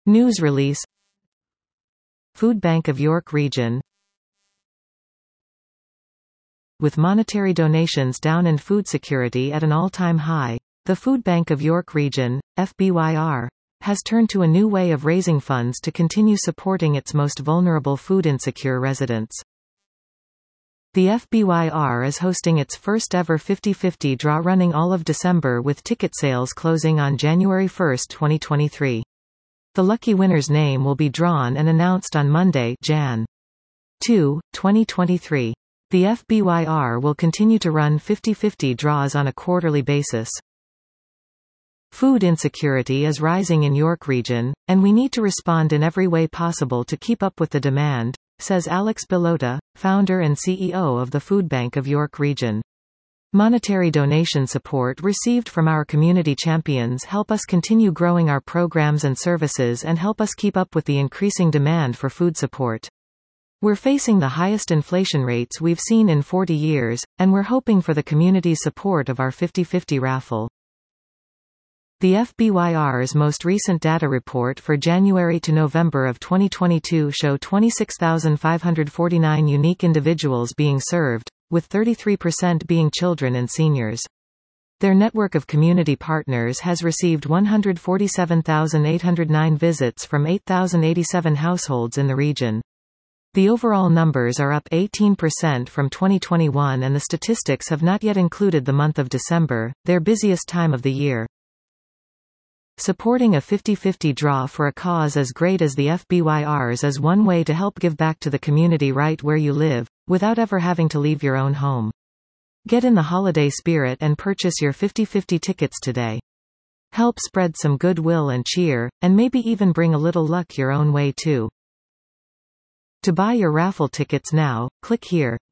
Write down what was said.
News release. Food Bank of York Region. With monetary donations down and food security at an all-time high, the Food Bank of York Region, FBYR, has turned to a new way of raising funds to continue supporting its most vulnerable food-insecure residents. The FBYR is hosting its first-ever 50/50 draw running all of December, with ticket sales closing on January 1, 2023. The lucky winner's name will be drawn and announced on Monday, Jan. 2, 2023. The FBYR will continue to run 50/50 draws on a quarterly basis. Food insecurity is rising in York Region, and we need to respond in every way possible to keep up with the demand, says Alex Belota, founder and CEO of the Food Bank of York Region. Monetary donation support received from our community champions help us continue growing our programs and services and help us keep up with the increasing demand for food support. We're facing the highest inflation rates we've seen in 40 years, and we're hoping for the community's support of our 50/50 raffle. The FBYR's most recent data report for January to November of 2022 show 26,549 unique individuals being served, with 33% being children and seniors. Their network of community partners has received 147,809 visits from 8,087 households in the region. The overall numbers are up 18% from 2021, and the statistics have not yet included the month of December, their busiest time of the year. Supporting a 50/50 draw for a cause as great as the FBYR's is one way to help give back to the community right where you live, without ever having to leave your own home. Get in the holiday spirit and purchase your 50/50 tickets today. Help spread some goodwill and cheer, and maybe even bring a little luck your own way too. To buy your raffle tickets now, click here.